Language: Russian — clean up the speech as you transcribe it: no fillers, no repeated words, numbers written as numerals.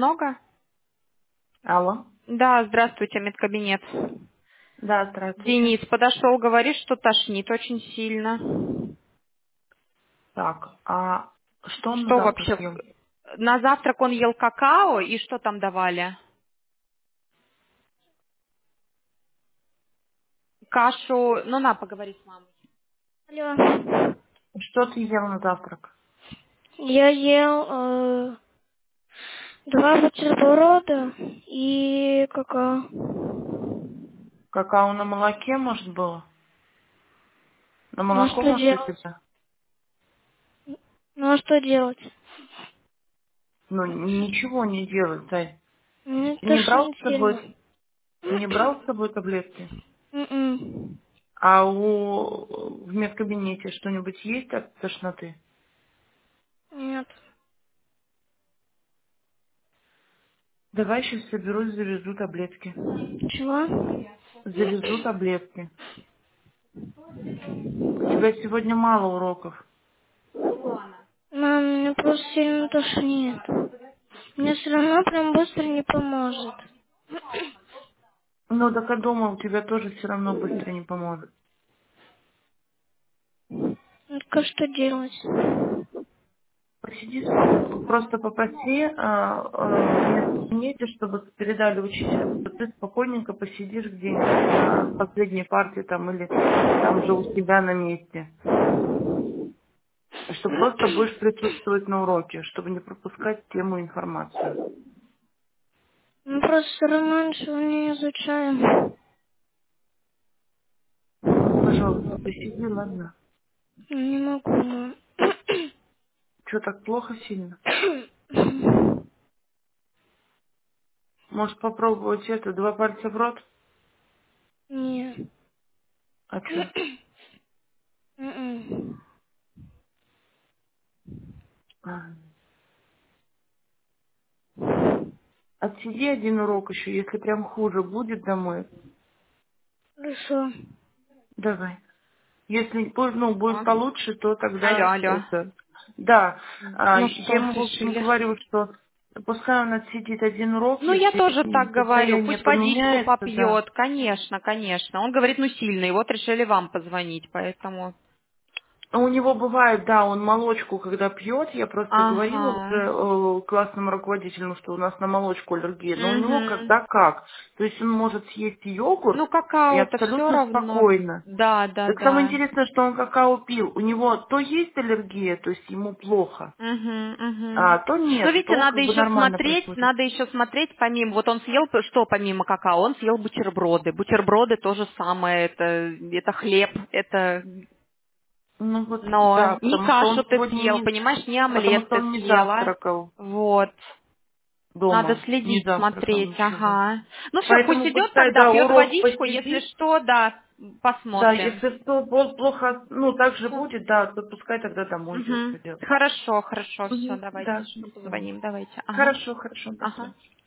много? Алло. Да, здравствуйте, медкабинет. Да, здравствуйте. Денис подошел, говорит, что тошнит очень сильно. Так, а что он на Что завтрак вообще? ел? На завтрак он ел какао, и что там давали? Кашу, ну на, поговори с мамой. Алло. Что ты ел на завтрак? Я ел 2 бутерброда и какао. Какао на молоке, может, было? На Ну а молоко, что может, у делать? тебя? Ну а что делать? Ну, ничего не делать, Зай. Мне Ты не брал тошнит с собой, сильно. ты не брал с собой таблетки? М-м. А в медкабинете что-нибудь есть от тошноты? Нет. Давай сейчас соберусь, завезу таблетки. Чего? Завезу таблетки. У тебя сегодня мало уроков. Мам, мне просто сильно тошнит. Мне все равно прям быстро не поможет. Ну, так я думаю, у тебя тоже все равно быстро не поможет. Ну, так а что делать? Посиди, просто попроси в медкабинете, чтобы передали учителю, что ты спокойненько посидишь где-нибудь на последней партии там или там же у себя на месте. Что просто будешь присутствовать на уроке, чтобы не пропускать тему и информацию. Мы просто все равно ничего не изучаем. Ну, пожалуйста, посиди, ладно? Не могу, мам. Что, так плохо сильно? Может попробовать это, 2 пальца в рот? Не. А что? М-м. Отсиди один урок еще, если прям хуже будет домой. Хорошо. Давай. Если будет А? получше, то Алло, тогда алло. это... Да, Ну я что, ему, в общем, решили? говорю, что пускай он отсидит один урок, Ну, я если тоже так говорю. состояние Пусть водичку поменяется, да. попьет. Конечно, конечно. Он говорит, ну, сильный. Вот решили вам позвонить, поэтому... А у него бывает, да, он молочку, когда пьет, я просто говорила уже Ага. классному руководителю, что у нас на молочку аллергия, но у него Угу. когда как. То есть он может съесть йогурт Ну, и какао-то все абсолютно равно. спокойно. Да, да, Так самое да. интересное, что он какао пил. У него то есть аллергия, то есть ему плохо, Угу, угу. а то Ну, нет, видите, то как бы нормально проходит. надо еще смотреть, помимо, вот он съел, что помимо какао, он съел бутерброды. Бутерброды то же самое, это хлеб, это, Ну вот, но да, не потому что кашу он ты сегодня съел, не, понимаешь, не потому омлет что ты он не съела. завтракал Вот. Надо дома, не следить, завтракал смотреть, ничего. ага. Ну все, пусть Поэтому идет пускай, тогда, да, пьет урок водичку, если посидит. что, да, Да, посмотрим. если что, плохо, ну, так же Всё. будет, да, то пускай тогда домой идет, Угу. что делать. Хорошо, хорошо, все, Мгм. давайте Да, еще без проблем. позвоним, давайте. Ага. Хорошо, хорошо, до Ага. свидания.